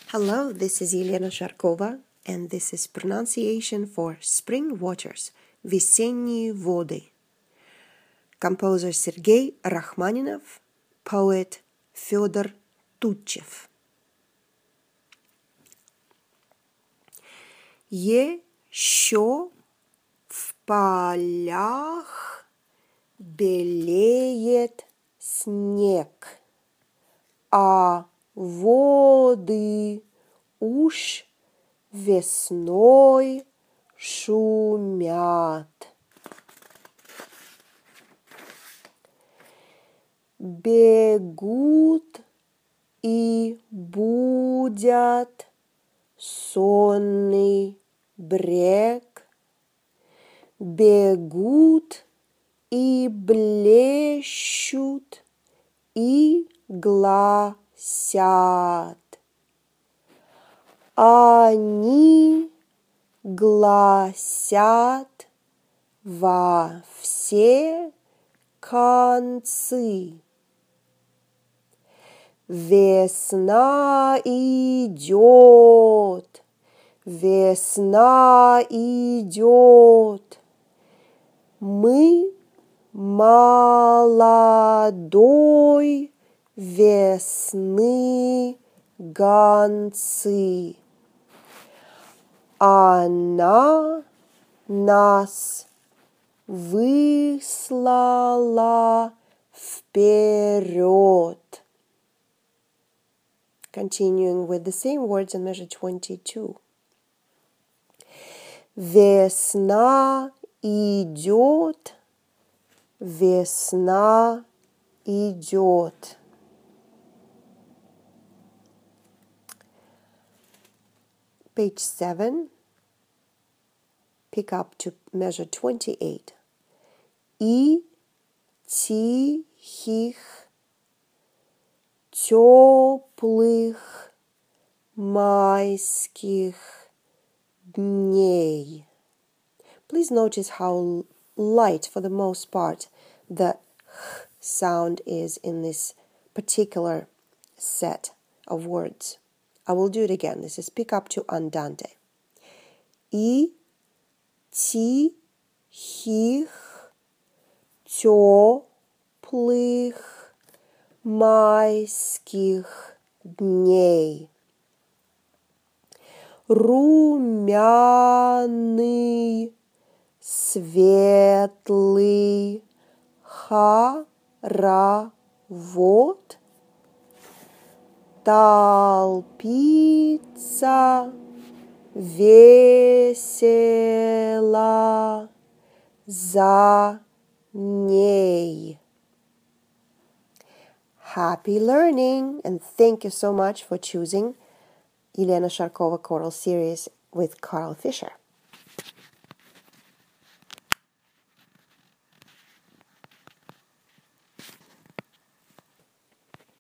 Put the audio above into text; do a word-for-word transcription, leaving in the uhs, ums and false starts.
Hello, this is Елена Sharkova, and this is pronunciation for Spring Waters, весенние воды. Composer Sergei Rachmaninov, poet Федор Тутчев. Еще в полях белеет снег, а воды уж весной шумят. Бегут и будят сонный брег, бегут и блещут и гласят. Они гласят во все концы. Весна идет, весна идет. Мы молодой весны гонцы. Она нас выслала вперед. Continuing with the same words in measure twenty-two. Весна идет, весна идет. Page seven, pick up to measure twenty-eight. И тихих, теплых майских дней. Please notice how light, for the most part, the h sound is in this particular set of words. I will do it again. This is pick up to andante. И тихих, теплых майских дней. Румяный, светлый хоровод толпится весело за ней. Happy learning, and thank you so much for choosing Елена Sharkova Choral Series with Carl Fisher.